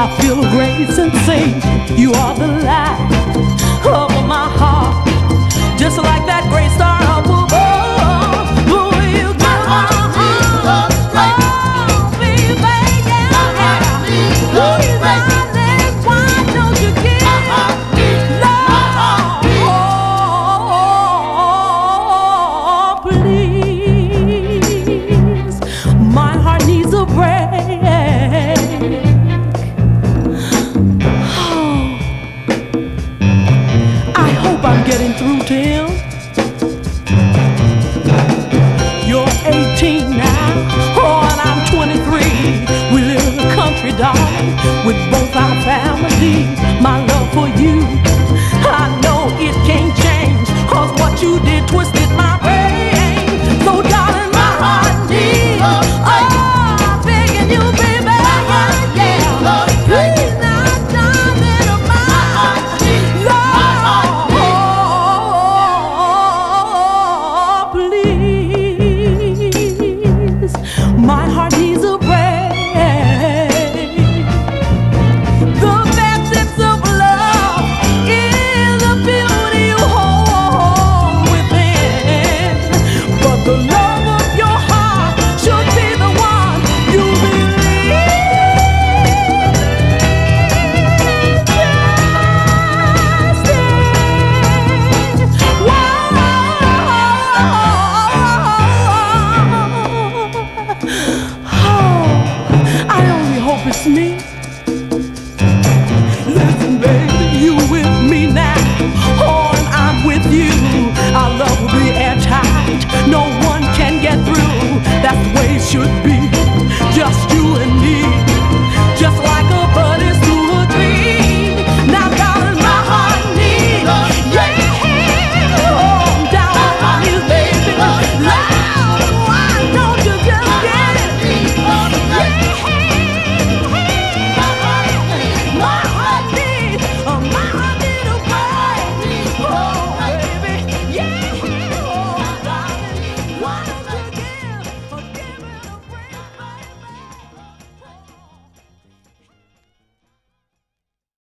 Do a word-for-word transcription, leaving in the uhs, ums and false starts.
I feel a great sensation. You are the light of my heart, just like that great star up above. Oh, you got my heart, oh, baby, yeah, yeah. Please, darling, why don't you give love? Oh, please, my heart needs a break. I'm getting through to him. You're eighteen now, oh, and I'm twenty-three. We live in the country, darling, with both our families. My love for you, I know it can't change, 'cause what you did twisted my brain. So darling, my heart needs, oh, I'm begging you, baby, yeah, yeah. Please now, darling, my heart needs love. My heart needs a break. The baptism of love is the beauty you hold within, but the love of your heart should be the one you believe. Just in. Whoa. I only hope it's me. Listen.